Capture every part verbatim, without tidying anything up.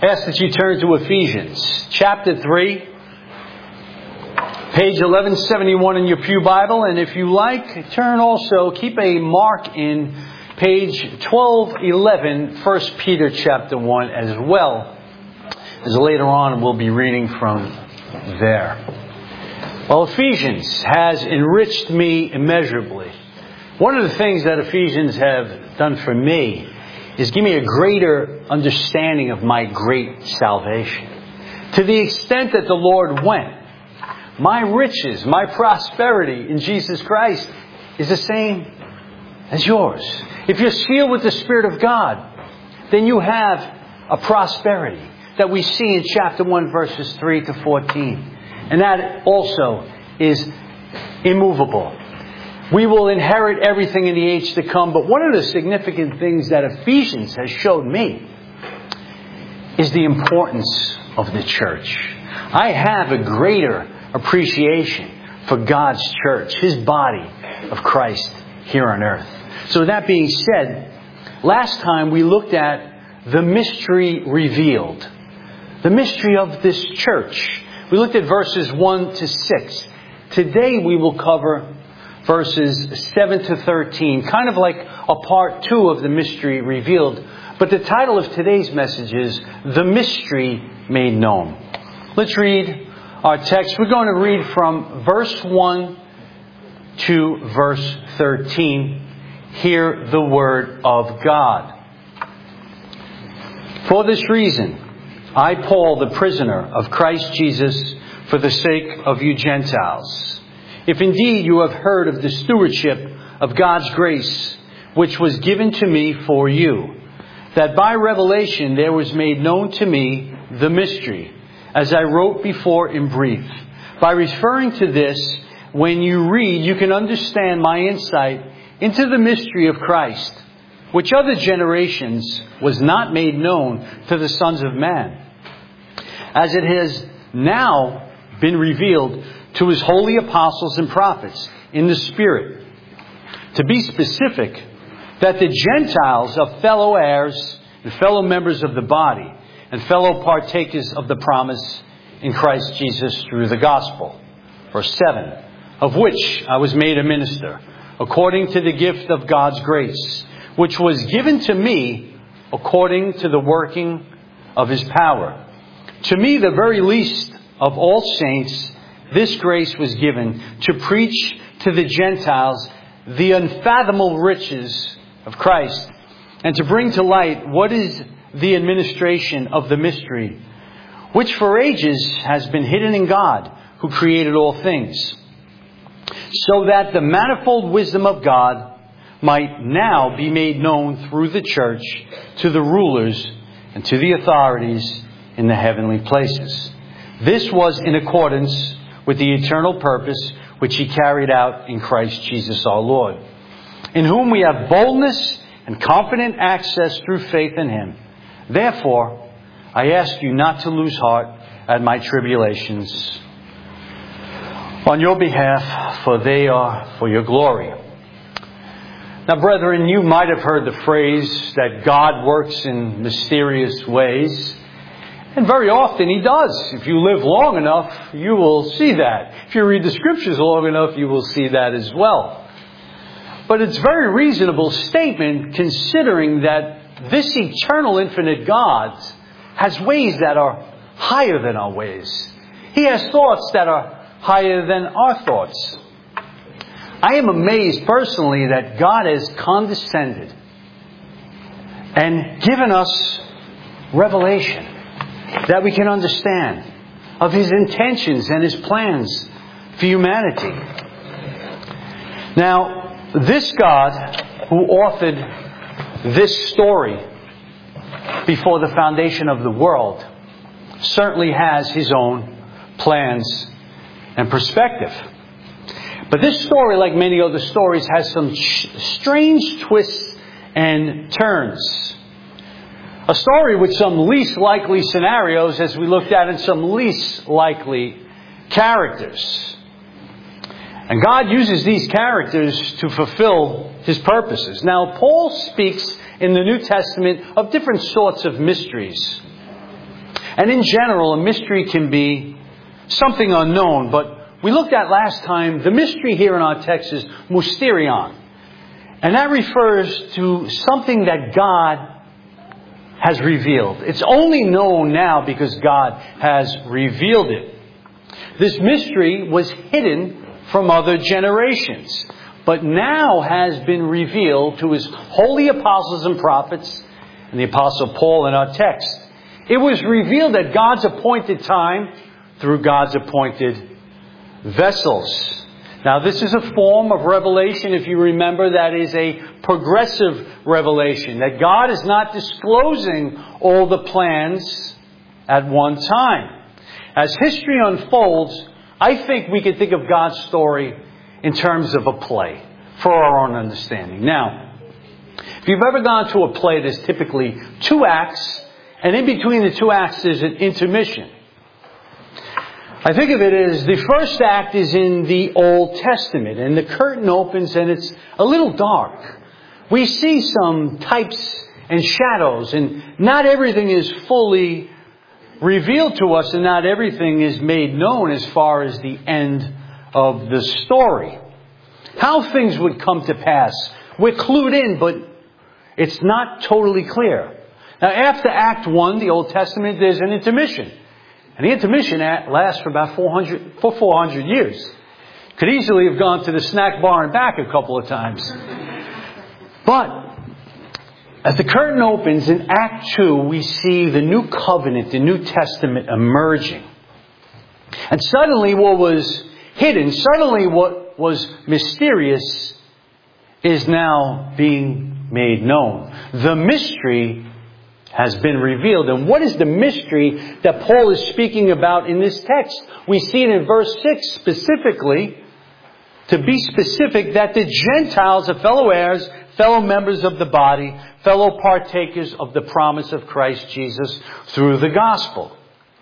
I ask that you turn to Ephesians chapter three, page eleven seventy-one in your pew Bible. And if you like, turn also, keep a mark in page twelve eleven, First Peter chapter one as well, as later on we'll be reading from there. Well, Ephesians has enriched me immeasurably. One of the things that Ephesians have done for me is give me a greater understanding of my great salvation. To the extent that the Lord went, my riches, my prosperity in Jesus Christ is the same as yours. If you're sealed with the Spirit of God, then you have a prosperity that we see in chapter one, verses three to fourteen. And that also is immovable. We will inherit everything in the age to come. But one of the significant things that Ephesians has showed me is the importance of the church. I have a greater appreciation for God's church, His body of Christ here on earth. So with that being said, last time we looked at the mystery revealed. The mystery of this church. We looked at verses one to six. Today we will cover verses seven to thirteen, kind of like a part two of the mystery revealed. But the title of today's message is The Mystery Made Known. Let's read our text. We're going to read from verse one to verse thirteen. Hear the word of God. For this reason, I, Paul, the prisoner of Christ Jesus, for the sake of you Gentiles, if indeed you have heard of the stewardship of God's grace, which was given to me for you, that by revelation there was made known to me the mystery, as I wrote before in brief. By referring to this, when you read, you can understand my insight into the mystery of Christ, which other generations was not made known to the sons of man, as it has now been revealed to His holy apostles and prophets in the Spirit. To be specific, that the Gentiles are fellow heirs and fellow members of the body and fellow partakers of the promise in Christ Jesus through the gospel. Verse seven, of which I was made a minister, according to the gift of God's grace, which was given to me according to the working of His power. To me, the very least of all saints, this grace was given to preach to the Gentiles the unfathomable riches of Christ, and to bring to light what is the administration of the mystery, which for ages has been hidden in God, who created all things, so that the manifold wisdom of God might now be made known through the church to the rulers and to the authorities in the heavenly places. This was in accordance with the eternal purpose which He carried out in Christ Jesus our Lord, in whom we have boldness and confident access through faith in Him. Therefore, I ask you not to lose heart at my tribulations on your behalf, for they are for your glory. Now, brethren, you might have heard the phrase that God works in mysterious ways. And very often He does. If you live long enough, you will see that. If you read the Scriptures long enough, you will see that as well. But it's a very reasonable statement, considering that this eternal, infinite God has ways that are higher than our ways. He has thoughts that are higher than our thoughts. I am amazed personally that God has condescended and given us revelation that we can understand of His intentions and His plans for humanity. Now, this God who authored this story before the foundation of the world certainly has His own plans and perspective. But this story, like many other stories, has some strange twists and turns. A story with some least likely scenarios, as we looked at, and some least likely characters. And God uses these characters to fulfill His purposes. Now, Paul speaks in the New Testament of different sorts of mysteries. And in general, a mystery can be something unknown. But we looked at last time, the mystery here in our text is mysterion. And that refers to something that God has revealed. It's only known now because God has revealed it. This mystery was hidden from other generations, but now has been revealed to His holy apostles and prophets, and the Apostle Paul in our text. It was revealed at God's appointed time through God's appointed vessels. Now, this is a form of revelation, if you remember, that is a progressive revelation. That God is not disclosing all the plans at one time. As history unfolds, I think we can think of God's story in terms of a play for our own understanding. Now, if you've ever gone to a play, there's typically two acts, and in between the two acts there's an intermission. I think of it as the first act is in the Old Testament, and the curtain opens and it's a little dark. We see some types and shadows, and not everything is fully revealed to us, and not everything is made known as far as the end of the story. How things would come to pass, we're clued in, but it's not totally clear. Now, after Act One, the Old Testament, there's an intermission. And the intermission lasts for about four hundred, for four hundred years. Could easily have gone to the snack bar and back a couple of times. But as the curtain opens in Act Two, we see the New Covenant, the New Testament emerging. And suddenly what was hidden, suddenly what was mysterious is now being made known. The mystery has been revealed. And what is the mystery that Paul is speaking about in this text? We see it in verse six specifically, to be specific, that the Gentiles are fellow heirs, fellow members of the body, fellow partakers of the promise of Christ Jesus through the gospel.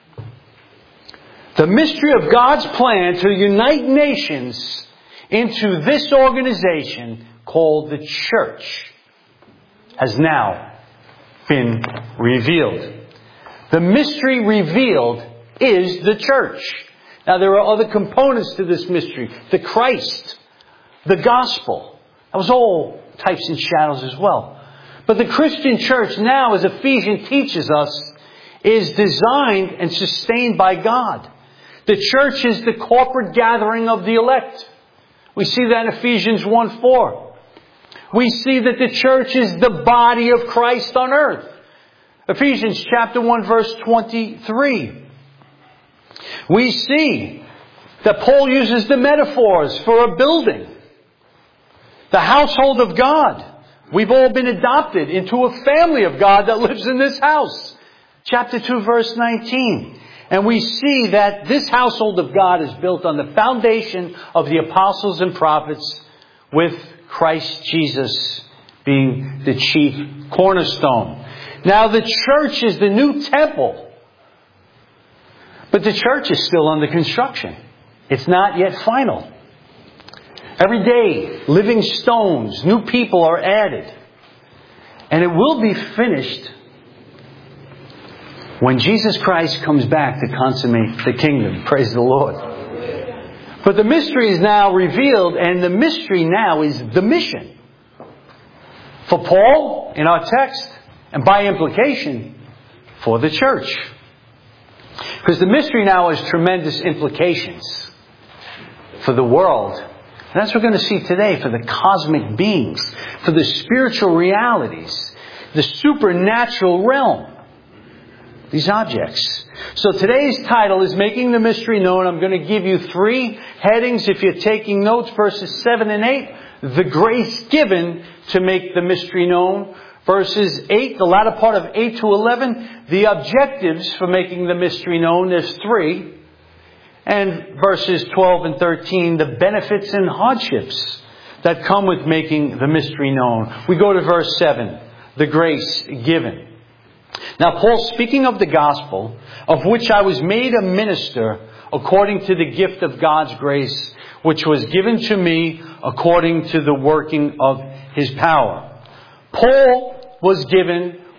The mystery of God's plan to unite nations into this organization called the church has now been revealed. The mystery revealed is the church. Now, there are other components to this mystery. The Christ, the gospel. That was all types and shadows as well. But the Christian church now, as Ephesians teaches us, is designed and sustained by God. The church is the corporate gathering of the elect. We see that in Ephesians one four. We see that the church is the body of Christ on earth. Ephesians chapter one verse twenty-three. We see that Paul uses the metaphors for a building. The household of God. We've all been adopted into a family of God that lives in this house. Chapter two verse nineteen. And we see that this household of God is built on the foundation of the apostles and prophets, with Christ Jesus being the chief cornerstone. Now, the church is the new temple. But the church is still under construction. It's not yet final. Every day, living stones, new people are added. And it will be finished when Jesus Christ comes back to consummate the kingdom. Praise the Lord. But the mystery is now revealed, and the mystery now is the mission. For Paul, in our text, and by implication, for the church. Because the mystery now has tremendous implications for the world. And that's what we're going to see today, for the cosmic beings, for the spiritual realities, the supernatural realm. These objects. So today's title is Making the Mystery Known. I'm going to give you three headings if you're taking notes. Verses seven and eight. The grace given to make the mystery known. Verses eight, the latter part of eight to eleven. The objectives for making the mystery known. There's three. And verses twelve and thirteen. The benefits and hardships that come with making the mystery known. We go to verse seven. The grace given. Now, Paul, speaking of the gospel, of which I was made a minister according to the gift of God's grace, which was given to me according to the working of His power. Paul was given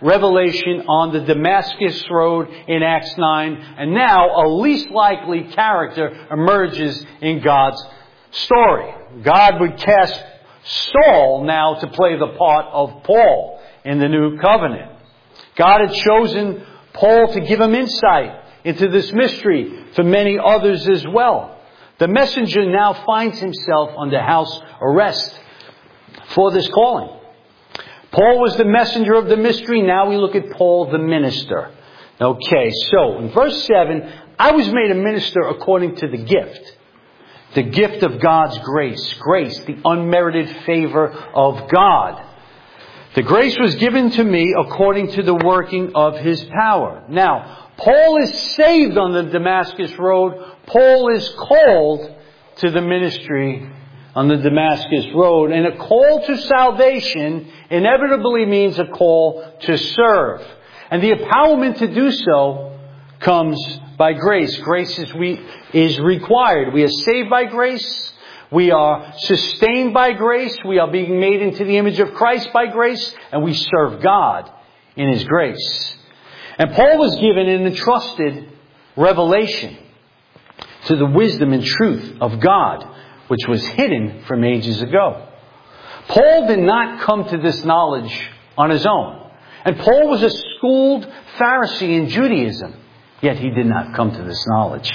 revelation on the Damascus Road in Acts nine. And now a least likely character emerges in God's story. God would cast Saul now to play the part of Paul in the new covenant. God had chosen Paul to give him insight into this mystery for many others as well. The messenger now finds himself under house arrest for this calling. Paul was the messenger of the mystery. Now we look at Paul the minister. Okay, so in verse seven, I was made a minister according to the gift. The gift of God's grace. Grace, the unmerited favor of God. The grace was given to me according to the working of His power. Now, Paul is saved on the Damascus Road. Paul is called to the ministry on the Damascus Road. And a call to salvation inevitably means a call to serve. And the empowerment to do so comes by grace. Grace is, we, is required. We are saved by grace. We are sustained by grace. We are being made into the image of Christ by grace. And we serve God in His grace. And Paul was given an entrusted revelation to the wisdom and truth of God, which was hidden from ages ago. Paul did not come to this knowledge on his own. And Paul was a schooled Pharisee in Judaism. Yet he did not come to this knowledge.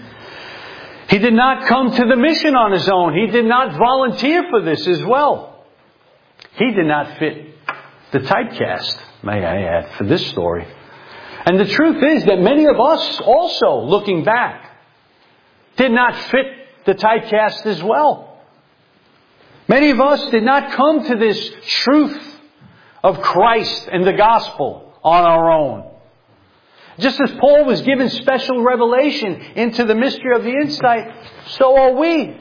He did not come to the mission on his own. He did not volunteer for this as well. He did not fit the typecast, may I add, for this story. And the truth is that many of us also, looking back, did not fit the typecast as well. Many of us did not come to this truth of Christ and the gospel on our own. Just as Paul was given special revelation into the mystery of the insight, so are we.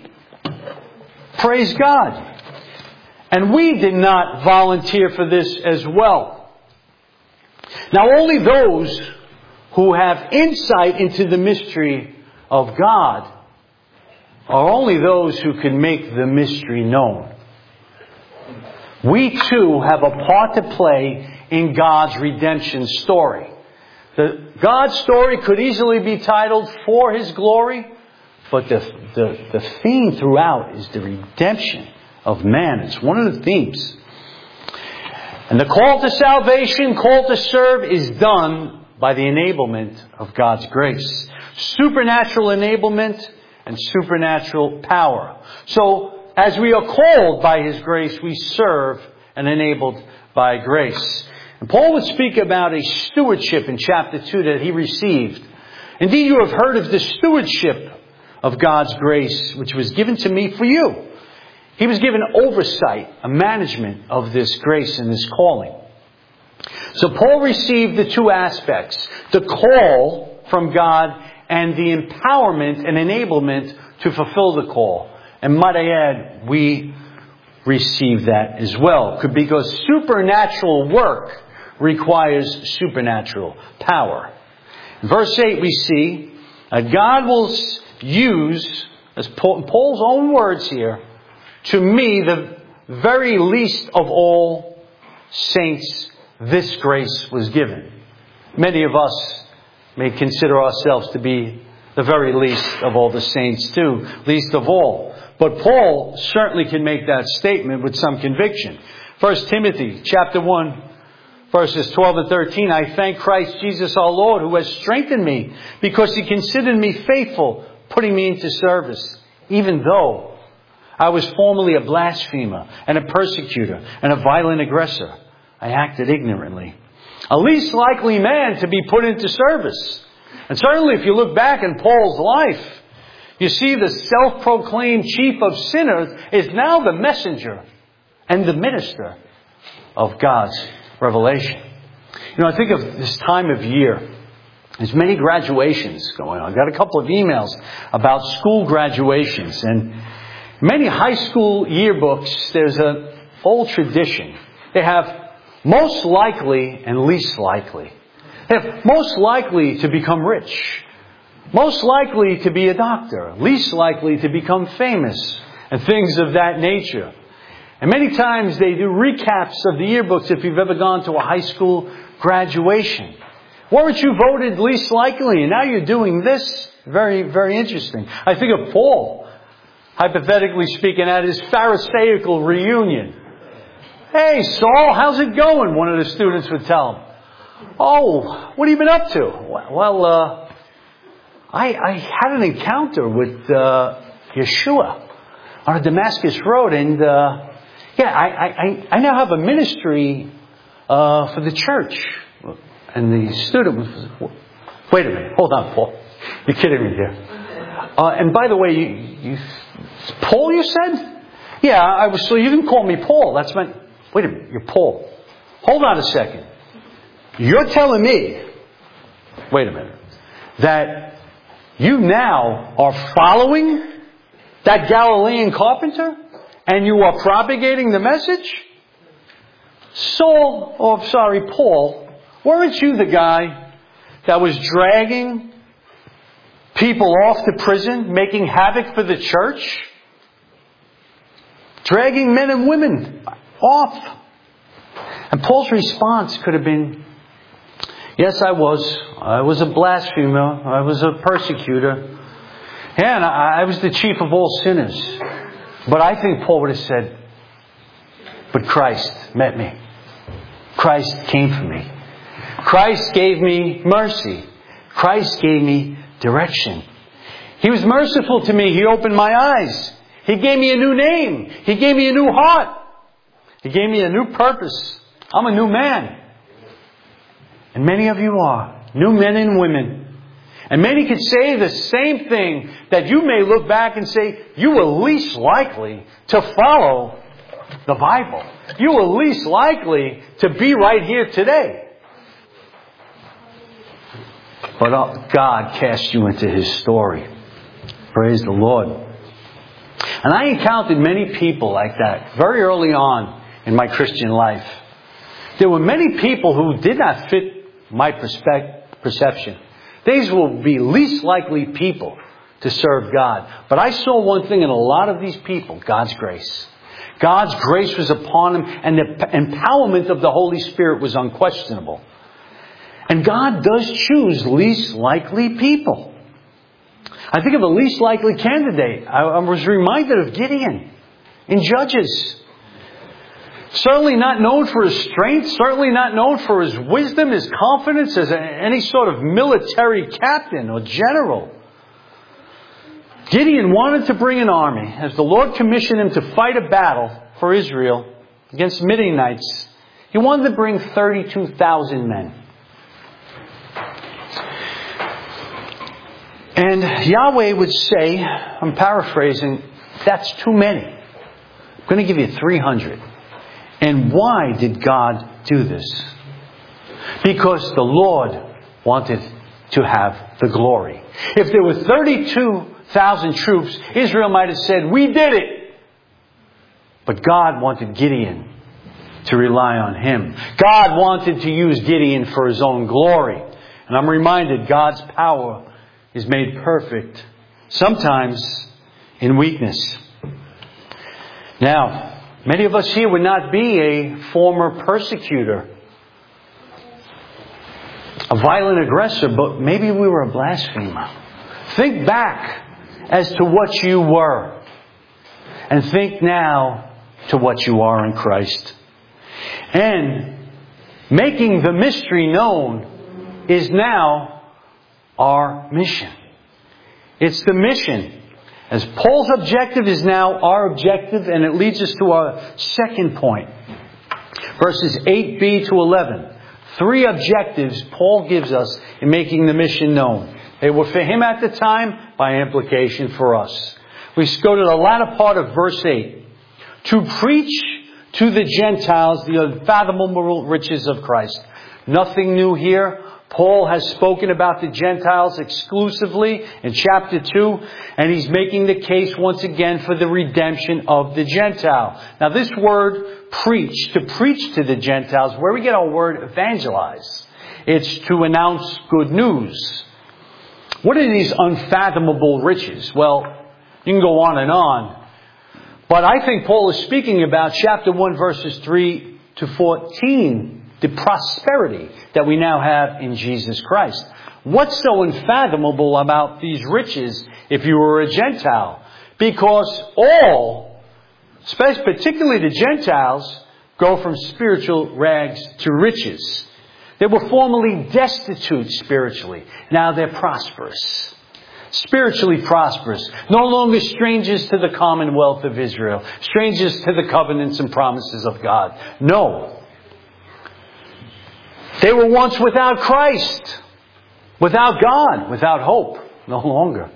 Praise God. And we did not volunteer for this as well. Now only those who have insight into the mystery of God are only those who can make the mystery known. We too have a part to play in God's redemption story. The God's story could easily be titled For His Glory, but the, the, the theme throughout is the redemption of man. It's one of the themes. And the call to salvation, call to serve, is done by the enablement of God's grace. Supernatural enablement and supernatural power. So, as we are called by His grace, we serve and enabled by grace. And Paul would speak about a stewardship in chapter two that he received. Indeed, you have heard of the stewardship of God's grace, which was given to me for you. He was given oversight, a management of this grace and this calling. So Paul received the two aspects, the call from God and the empowerment and enablement to fulfill the call. And might I add, we receive that as well. Because supernatural work requires supernatural power. In verse eight we see that God will use, as Paul's own words here, to me the very least of all saints this grace was given. Many of us may consider ourselves to be the very least of all the saints too, least of all. But Paul certainly can make that statement with some conviction. First Timothy chapter one, verses twelve and thirteen, I thank Christ Jesus our Lord, who has strengthened me because He considered me faithful, putting me into service, even though I was formerly a blasphemer and a persecutor and a violent aggressor. I acted ignorantly. A least likely man to be put into service. And certainly if you look back in Paul's life, you see the self-proclaimed chief of sinners is now the messenger and the minister of God's revelation. You know, I think of this time of year. There's many graduations going on. I got a couple of emails about school graduations. And many high school yearbooks, there's an old tradition. They have most likely and least likely. They have most likely to become rich. Most likely to be a doctor. Least likely to become famous. And things of that nature. And many times they do recaps of the yearbooks if you've ever gone to a high school graduation? Weren't you voted least likely? And now you're doing this? Very, very interesting. I think of Paul, hypothetically speaking, at his Pharisaical reunion. Hey, Saul, how's it going? One of the students would tell him. Oh, what have you been up to? Well, uh, I, I had an encounter with uh, Yeshua on a Damascus road, and uh, yeah, I, I, I now have a ministry uh, for the church. And the student was, wait a minute, hold on, Paul. You're kidding me here. Uh, and by the way, you, you, Paul, you said? Yeah, I was. So you can call me Paul. That's my. Wait a minute, you're Paul. Hold on a second. You're telling me, wait a minute, that you now are following that Galilean carpenter, and you are propagating the message? Saul, or sorry, Paul. Weren't you the guy that was dragging people off to prison, making havoc for the church? Dragging men and women off. And Paul's response could have been, yes, I was. I was a blasphemer. I was a persecutor. And I, I was the chief of all sinners. But I think Paul would have said, but Christ met me. Christ came for me. Christ gave me mercy. Christ gave me direction. He was merciful to me. He opened my eyes. He gave me a new name. He gave me a new heart. He gave me a new purpose. I'm a new man. And many of you are. New men and women. And many could say the same thing, that you may look back and say, you were least likely to follow the Bible. You were least likely to be right here today. But God cast you into His story. Praise the Lord. And I encountered many people like that very early on in my Christian life. There were many people who did not fit my perspective, perception. These will be least likely people to serve God. But I saw one thing in a lot of these people, God's grace. God's grace was upon them, and the empowerment of the Holy Spirit was unquestionable. And God does choose least likely people. I think of a least likely candidate. I, I was reminded of Gideon in Judges. Certainly not known for his strength. Certainly not known for his wisdom, his confidence as a, any sort of military captain or general. Gideon wanted to bring an army. As the Lord commissioned him to fight a battle for Israel against Midianites, he wanted to bring thirty-two thousand men. And Yahweh would say, I'm paraphrasing, that's too many. I'm going to give you three hundred. And why did God do this? Because the Lord wanted to have the glory. If there were thirty-two thousand troops, Israel might have said, we did it. But God wanted Gideon to rely on Him. God wanted to use Gideon for His own glory. And I'm reminded God's power is made perfect, sometimes in weakness. Now, many of us here would not be a former persecutor, a violent aggressor, but maybe we were a blasphemer. Think back as to what you were, and think now to what you are in Christ. And making the mystery known is now our mission. It's the mission. As Paul's objective is now our objective, and it leads us to our second point. Verses eight b to eleven. Three objectives Paul gives us in making the mission known. They were for him at the time, by implication for us. We go to the latter part of verse eight. To preach to the Gentiles the unfathomable riches of Christ. Nothing new here. Paul has spoken about the Gentiles exclusively in chapter two, and he's making the case once again for the redemption of the Gentile. Now this word preach, to preach to the Gentiles, where we get our word evangelize. It's to announce good news. What are these unfathomable riches? Well, you can go on and on. But I think Paul is speaking about chapter one verses three to fourteen the prosperity that we now have in Jesus Christ. What's so unfathomable about these riches if you were a Gentile? Because all, particularly the Gentiles, go from spiritual rags to riches. They were formerly destitute spiritually. Now they're prosperous. Spiritually prosperous. No longer strangers to the commonwealth of Israel. Strangers to the covenants and promises of God. No. They were once without Christ. Without God. Without hope. No longer.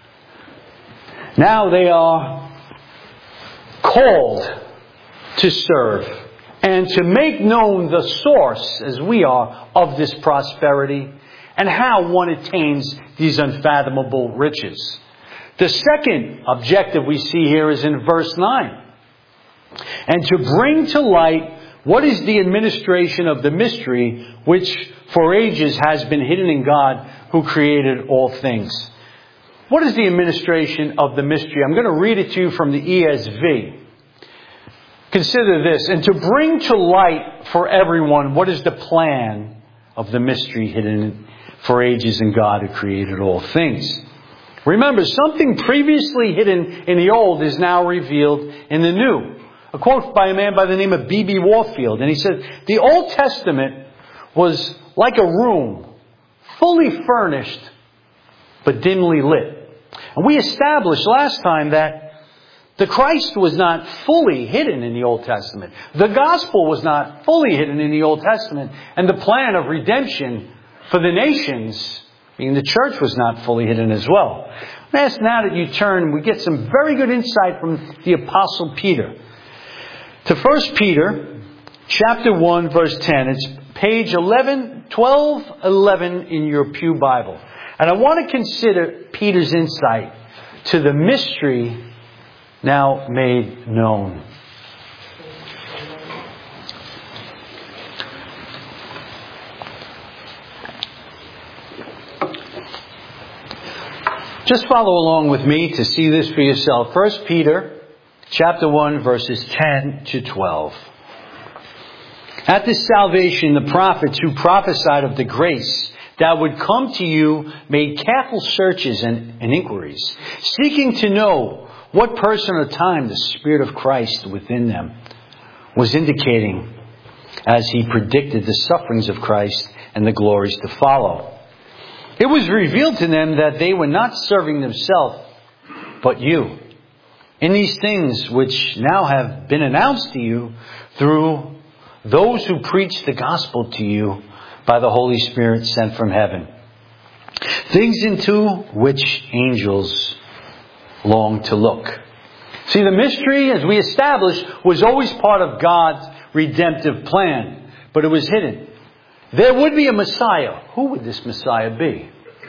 Now they are called to serve and to make known the source, as we are, of this prosperity and how one attains these unfathomable riches. The second objective we see here is in verse nine. And to bring to light what is the administration of the mystery which for ages has been hidden in God who created all things. What is the administration of the mystery? I'm going to read it to you from the E S V. Consider this. And to bring to light for everyone what is the plan of the mystery hidden for ages in God who created all things. Remember, something previously hidden in the old is now revealed in the new. A quote by a man by the name of B B Warfield. And he said, the Old Testament was like a room, fully furnished, but dimly lit. And we established last time that the Christ was not fully hidden in the Old Testament. The gospel was not fully hidden in the Old Testament. And the plan of redemption for the nations, meaning the church, was not fully hidden as well. I'm asked now that you turn, we get some very good insight from the Apostle Peter. To First Peter, chapter one, verse ten. It's page eleven, twelve eleven in your Pew Bible. And I want to consider Peter's insight to the mystery now made known. Just follow along with me to see this for yourself. First Peter chapter one, verses ten to twelve. At this salvation, the prophets who prophesied of the grace that would come to you made careful searches and, and inquiries, seeking to know what person or time the Spirit of Christ within them was indicating as he predicted the sufferings of Christ and the glories to follow. It was revealed to them that they were not serving themselves, but you, in these things which now have been announced to you through those who preach the gospel to you by the Holy Spirit sent from heaven. Things into which angels long to look. See, the mystery, as we established, was always part of God's redemptive plan, but it was hidden. There would be a Messiah. Who would this Messiah be?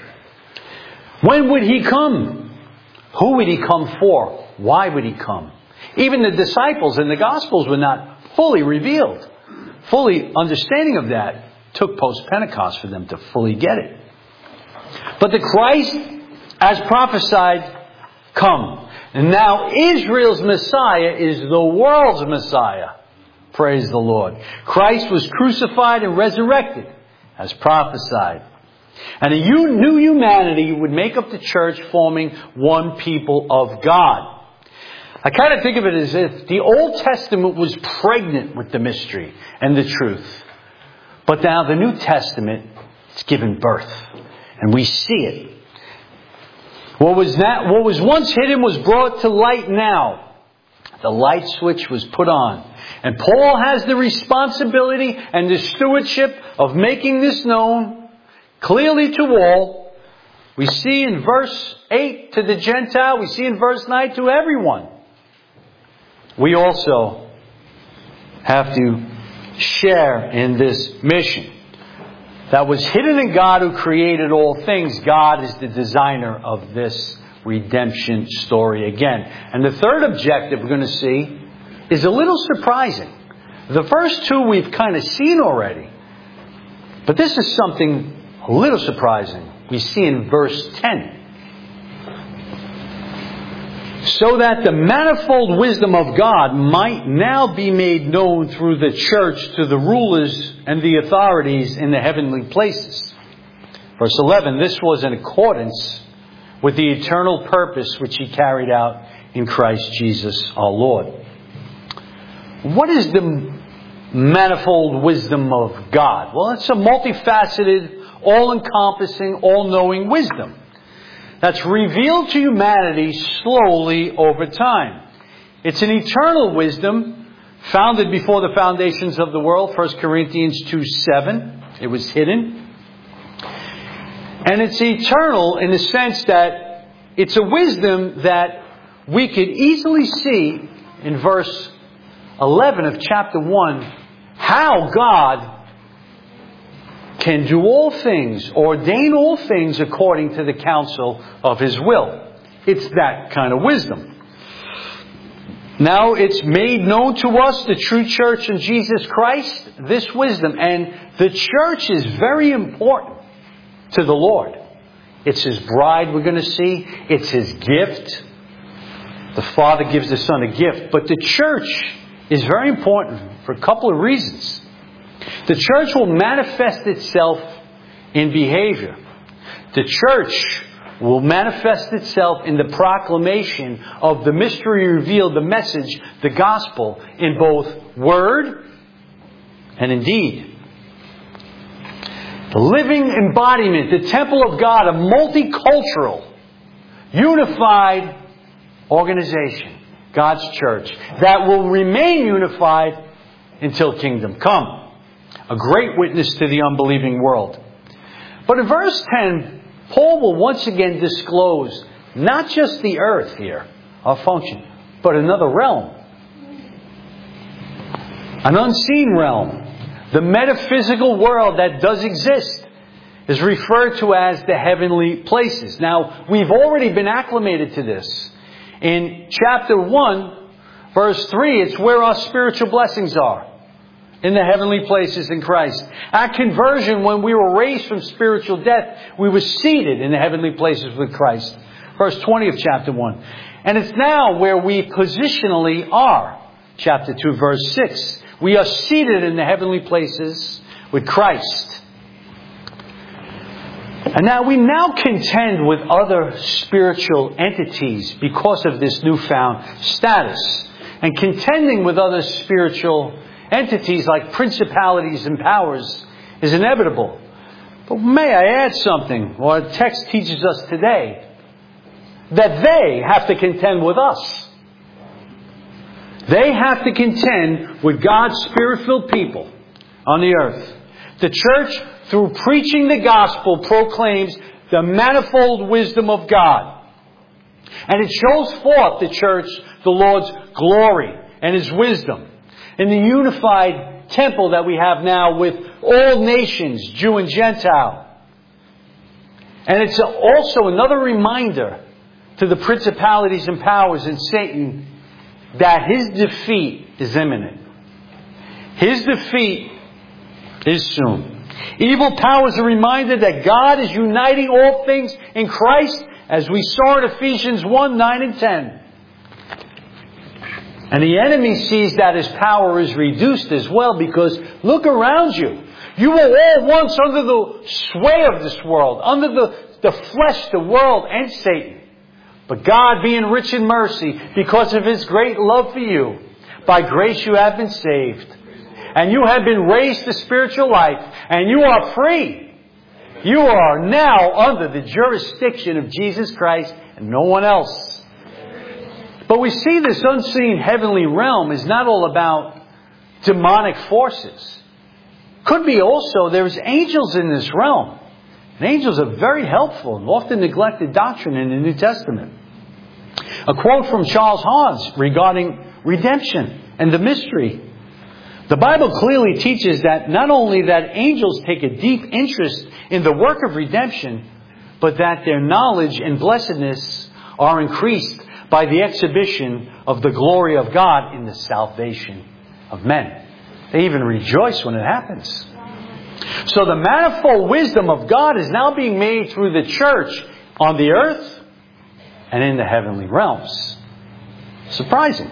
When would he come? Who would he come for? Why would he come? Even the disciples in the Gospels were not fully revealed. Fully understanding of that took post-Pentecost for them to fully get it. But the Christ, as prophesied, come. And now Israel's Messiah is the world's Messiah. Praise the Lord. Christ was crucified and resurrected, as prophesied. And a new humanity would make up the church, forming one people of God. I kind of think of it as if the Old Testament was pregnant with the mystery and the truth. But now the New Testament is given birth. And we see it. What was that, what was once hidden was brought to light now. The light switch was put on. And Paul has the responsibility and the stewardship of making this known clearly to all. We see in verse eight to the Gentile. We see in verse nine to everyone. We also have to share in this mission that was hidden in God who created all things. God is the designer of this redemption story again. And the third objective we're going to see is a little surprising. The first two we've kind of seen already. But this is something a little surprising. We see in verse ten. so that the manifold wisdom of God might now be made known through the church to the rulers and the authorities in the heavenly places. Verse eleven, this was in accordance with the eternal purpose which He carried out in Christ Jesus our Lord. What is the manifold wisdom of God? Well, it's a multifaceted, all-encompassing, all-knowing wisdom that's revealed to humanity slowly over time. It's an eternal wisdom founded before the foundations of the world, First Corinthians two seven. It was hidden. And it's eternal in the sense that it's a wisdom that we could easily see in verse eleven of chapter one, how God can do all things, ordain all things according to the counsel of His will. It's that kind of wisdom. Now it's made known to us, the true church in Jesus Christ, this wisdom. And the church is very important to the Lord. It's His bride we're going to see. It's His gift. The Father gives the Son a gift. But the church is very important for a couple of reasons. The church will manifest itself in behavior. The church will manifest itself in the proclamation of the mystery revealed, the message, the gospel, in both word and in deed. The living embodiment, the temple of God, a multicultural, unified organization, God's church, that will remain unified until kingdom come. A great witness to the unbelieving world. But in verse ten, Paul will once again disclose not just the earth here, our function, but another realm. An unseen realm. The metaphysical world that does exist is referred to as the heavenly places. Now, we've already been acclimated to this. In chapter one, verse three, it's where our spiritual blessings are. In the heavenly places in Christ. At conversion, when we were raised from spiritual death, we were seated in the heavenly places with Christ. Verse twenty of chapter one. And it's now where we positionally are. Chapter two, verse six. We are seated in the heavenly places with Christ. And now we now contend with other spiritual entities because of this newfound status. And contending with other spiritual entities like principalities and powers is inevitable. But may I add something? Well, the text teaches us today that they have to contend with us. They have to contend with God's Spirit-filled people on the earth. The church, through preaching the gospel, proclaims the manifold wisdom of God. And it shows forth, the church, the Lord's glory and His wisdom. In the unified temple that we have now with all nations, Jew and Gentile. And it's also another reminder to the principalities and powers and Satan that his defeat is imminent. His defeat is soon. Evil powers are reminded that God is uniting all things in Christ, as we saw in Ephesians one, nine and ten. And the enemy sees that his power is reduced as well, because look around you. You were all once under the sway of this world, under the, the flesh, the world, and Satan. But God, being rich in mercy, because of His great love for you, by grace you have been saved. And you have been raised to spiritual life. And you are free. You are now under the jurisdiction of Jesus Christ and no one else. But we see this unseen heavenly realm is not all about demonic forces. Could be also there's angels in this realm. And angels are very helpful and often neglected doctrine in the New Testament. A quote from Charles Hans regarding redemption and the mystery. The Bible clearly teaches that not only that angels take a deep interest in the work of redemption, but that their knowledge and blessedness are increased by the exhibition of the glory of God in the salvation of men. They even rejoice when it happens. So the manifold wisdom of God is now being made through the church on the earth and in the heavenly realms. Surprising.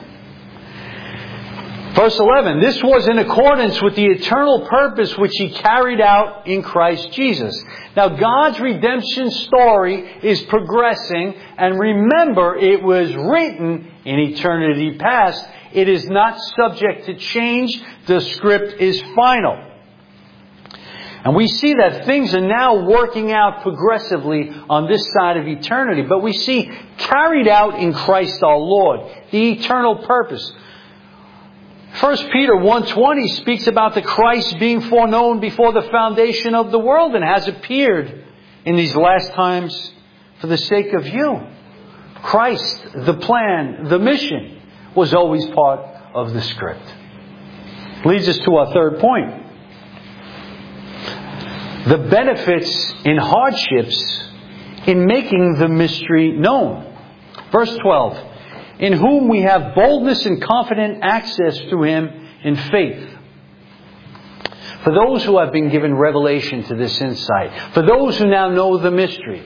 Verse eleven, this was in accordance with the eternal purpose which He carried out in Christ Jesus. Now God's redemption story is progressing, and remember, it was written in eternity past. It is not subject to change. The script is final. And we see that things are now working out progressively on this side of eternity. But we see carried out in Christ our Lord, the eternal purpose. First Peter one twenty speaks about the Christ being foreknown before the foundation of the world and has appeared in these last times for the sake of you. Christ, the plan, the mission, was always part of the script. Leads us to our third point. The benefits in hardships in making the mystery known. Verse twelve. In whom we have boldness and confident access through Him in faith. For those who have been given revelation to this insight, for those who now know the mystery,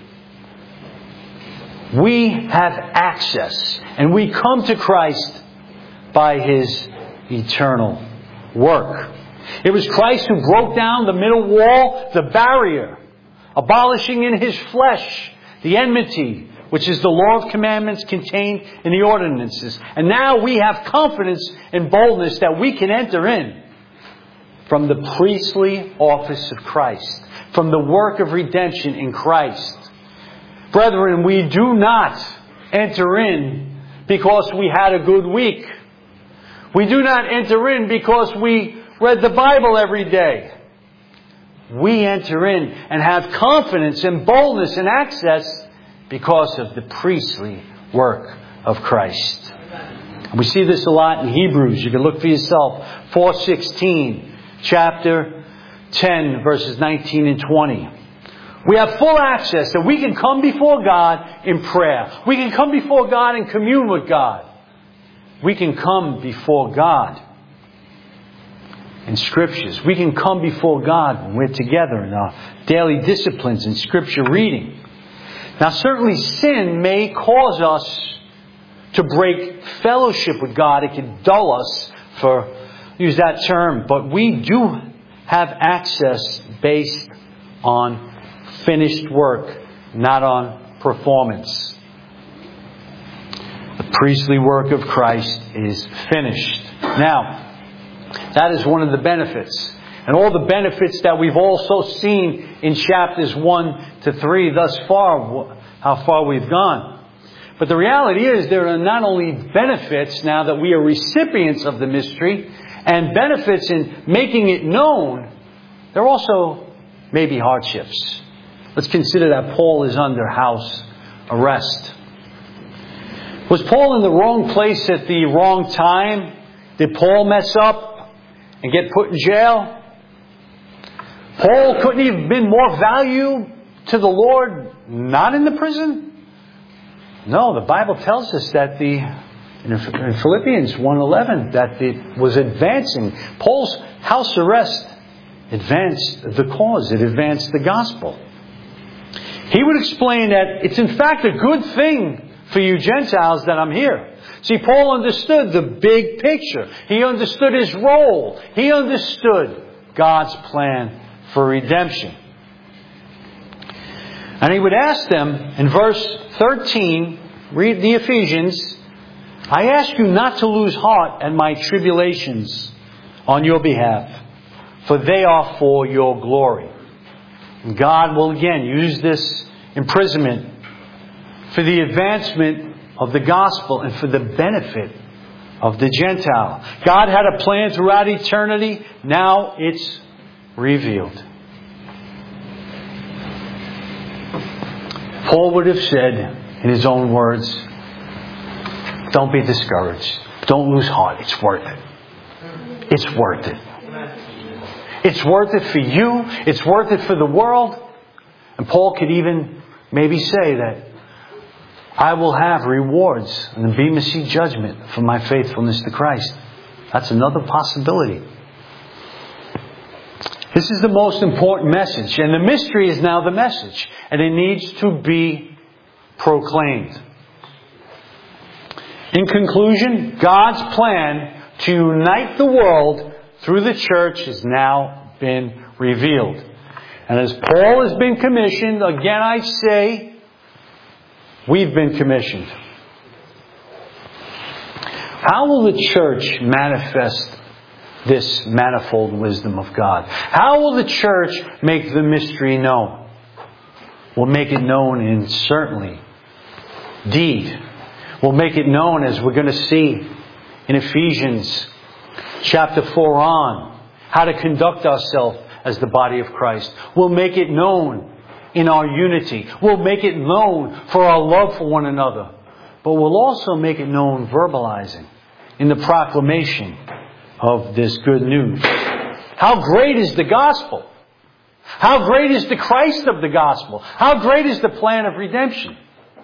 we have access and we come to Christ by His eternal work. It was Christ who broke down the middle wall, the barrier, abolishing in His flesh the enmity, which is the law of commandments contained in the ordinances. And now we have confidence and boldness that we can enter in from the priestly office of Christ, from the work of redemption in Christ. Brethren, we do not enter in because we had a good week. We do not enter in because we read the Bible every day. We enter in and have confidence and boldness and access because of the priestly work of Christ. And we see this a lot in Hebrews. You can look for yourself. four sixteen, chapter ten, verses nineteen and twenty. We have full access that we can come before God in prayer. We can come before God and commune with God. We can come before God in Scriptures. We can come before God when we're together in our daily disciplines and Scripture reading. Now certainly sin may cause us to break fellowship with God. It can dull us, for use that term. But we do have access based on finished work, not on performance. The priestly work of Christ is finished. Now, that is one of the benefits. And all the benefits that we've also seen in chapters one to three thus far, how far we've gone. But the reality is there are not only benefits now that we are recipients of the mystery and benefits in making it known, there are also maybe hardships. Let's consider that Paul is under house arrest. Was Paul in the wrong place at the wrong time? Did Paul mess up and get put in jail? Paul couldn't he have been more value to the Lord not in the prison? No, the Bible tells us that the in Philippians one eleven that it was advancing. Paul's house arrest advanced the cause. It advanced the gospel. He would explain that it's in fact a good thing for you Gentiles that I'm here. See, Paul understood the big picture. He understood his role. He understood God's plan for redemption. And he would ask them in verse thirteen, read the Ephesians, I ask you not to lose heart at my tribulations on your behalf, for they are for your glory. And God will again use this imprisonment for the advancement of the gospel and for the benefit of the Gentile. God had a plan throughout eternity. Now it's revealed. Paul would have said in his own words, don't be discouraged. Don't lose heart. It's worth it. It's worth it. It's worth it for you. It's worth it for the world. And Paul could even maybe say that I will have rewards in the Bema Seat judgment for my faithfulness to Christ. That's another possibility. This is the most important message. And the mystery is now the message. And it needs to be proclaimed. In conclusion, God's plan to unite the world through the church has now been revealed. And as Paul has been commissioned, again I say, we've been commissioned. How will the church manifest this manifold wisdom of God? How will the church make the mystery known? We'll make it known in certainly deed. We'll make it known, as we're going to see in Ephesians chapter four on, how to conduct ourselves as the body of Christ. We'll make it known in our unity. We'll make it known for our love for one another. But we'll also make it known verbalizing in the proclamation of this good news. How great is the gospel? How great is the Christ of the gospel? How great is the plan of redemption?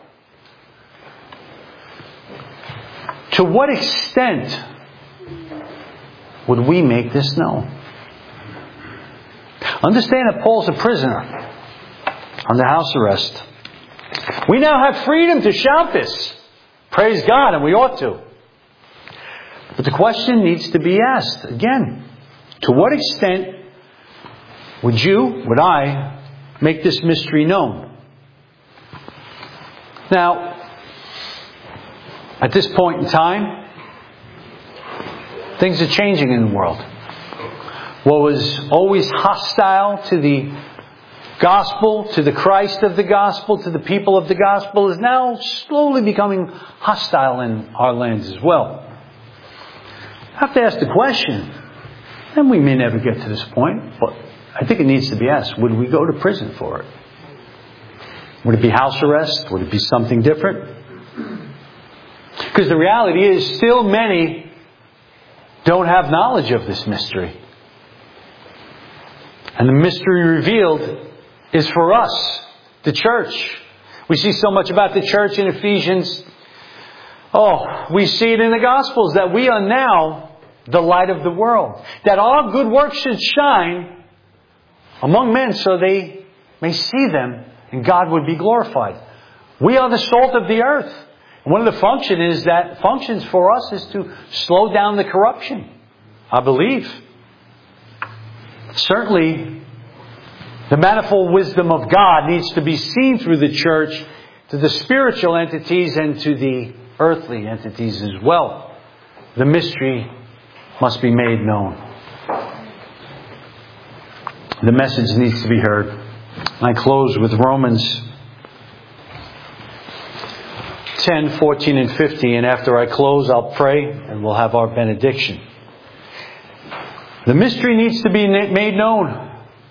To what extent would we make this known? Understand that Paul's a prisoner under house arrest. We now have freedom to shout this. Praise God, and we ought to. But the question needs to be asked again. To what extent would you, would I, make this mystery known? Now, at this point in time, things are changing in the world. What was always hostile to the gospel, to the Christ of the gospel, to the people of the gospel, is now slowly becoming hostile in our lands as well. I have to ask the question, and we may never get to this point, but I think it needs to be asked, would we go to prison for it? Would it be house arrest? Would it be something different? Because the reality is, still many don't have knowledge of this mystery. And the mystery revealed is for us, the church. We see so much about the church in Ephesians. Oh, we see it in the Gospels that we are now the light of the world. That our good works should shine among men so they may see them and God would be glorified. We are the salt of the earth. And one of the function is that functions for us is to slow down the corruption, I believe. Certainly, the manifold wisdom of God needs to be seen through the church to the spiritual entities and to the earthly entities as well. The mystery must be made known. The message needs to be heard. I close with Romans ten, fourteen, and fifteen. And after I close, I'll pray and we'll have our benediction. The mystery needs to be made known.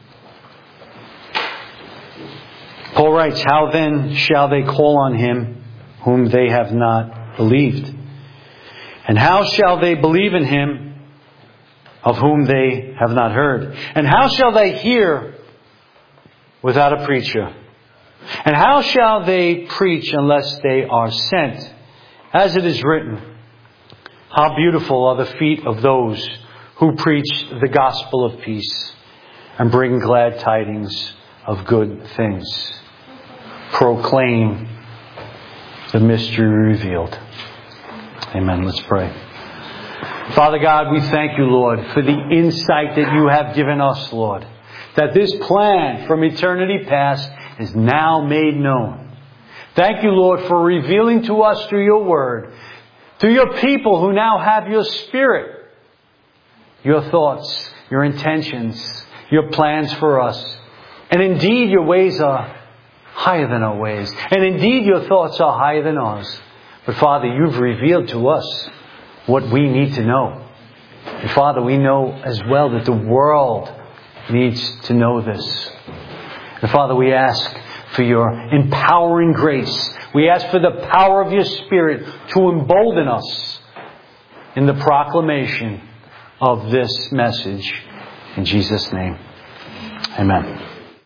Paul writes, how then shall they call on him whom they have not believed? And how shall they believe in him of whom they have not heard? And how shall they hear without a preacher? And how shall they preach unless they are sent? As it is written, how beautiful are the feet of those who preach the gospel of peace and bring glad tidings of good things. Proclaim the mystery revealed. Amen. Let's pray. Father God, we thank you, Lord, for the insight that you have given us, Lord. That this plan from eternity past is now made known. Thank you, Lord, for revealing to us through your word, through your people who now have your spirit, your thoughts, your intentions, your plans for us. And indeed, your ways are higher than our ways. And indeed, your thoughts are higher than ours. But Father, you've revealed to us what we need to know. And Father, we know as well that the world needs to know this. And Father, we ask for your empowering grace. We ask for the power of your Spirit to embolden us in the proclamation of this message. In Jesus' name, amen.